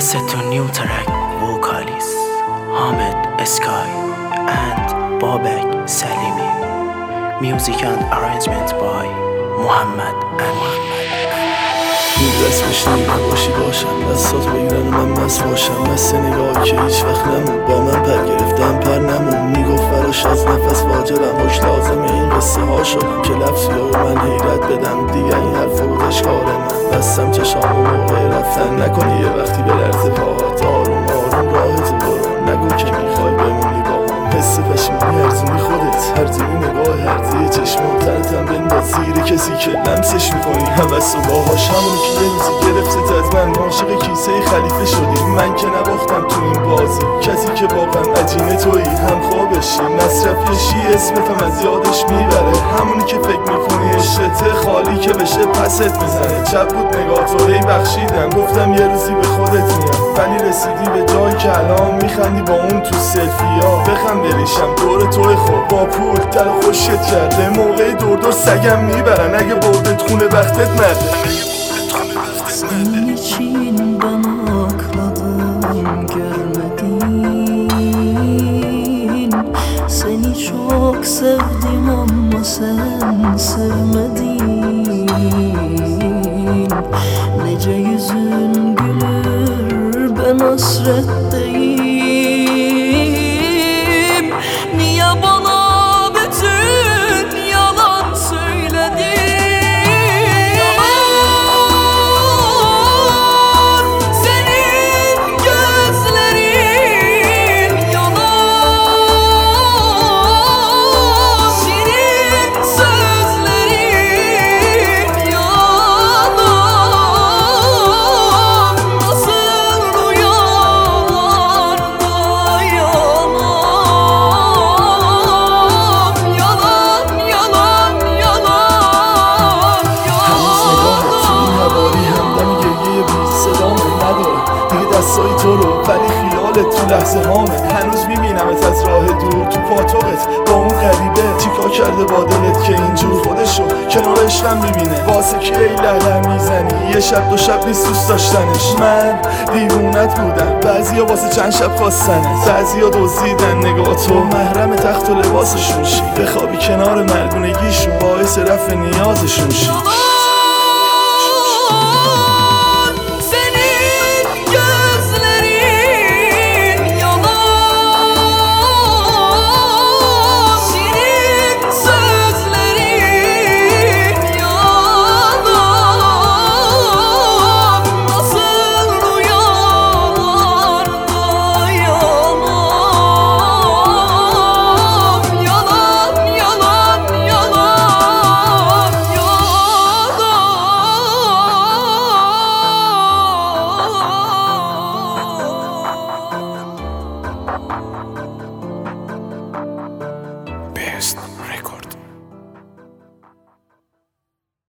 set to new track vocalist Hamid Sky and Babak Salimi. Music and arrangement by Muhammad Amin. این دست بشنیده باشی باشم، دستاتو بگیرن و من مست باشم. مثل نگاه که هیچ وقت نمون با من پر گرفتم پر نمون. میگفت براش از نفس واجرم، باش لازمه این قصه ها شدم که لفظی های من حیرت بدم. دیگه این حرفا بودش کار من، بستم چشام و موقع رفتن. نکنی یه وقتی به لرز پاهات، آروم آروم راحت برو. نگو که میخوای بمونی با هم، حس پشیمونی ارزونی خودت، هرزونی نگاه هرزی چشم تنتم بنداز زیر کسی که لمسش میکنی همس و باهاش. همونی که یه روزی گرفتت از من، عاشق کیسه خلیفه شدی. من که نباختم تو این بازی، کسی که واقعا عجینه تویی. هم خوابشی مصرفیشی، اسمتم از یادش میبره. همونی که فکر میکنی عشقته خالی که بشه پست میزنه. چپ بود نگاه تو هی بخشیدم، گفتم یه روزی به خودت میام. ولی رسیدی به جایی که الان میخندی با اون تو سلفیا. بخم بریشم دور توی خوب با پول دل خوشت کرده. موقع دور سگم میبرن اگه بردت خونه وقتت نده. Senin için ben akladım görmedin. Seni çok sevdim ama sen sevmedin. Nece yüzün gülür ben hasretteyim. Niye bana bütün yalan söyledin? دستای تو رو ولی خیالت تو لحظه هامه. هنوز میبینمت از راه دور تو پاتوقت با اون غریبه. چیکار کرده با دلت که اینجور خودشو کنار عشقم میبینه؟ واسه کی ای لعله میزنی؟ یه شب دو شب نیست دوست داشتنش. من دیوونت بودم، بعضیا واسه چند شب خواستنت، بعضیا دزدیدن نگاه تو. محرم تخت و لباسشون شی، بخوابی کنار مردونگیشون باعث رفع نیازشون شی.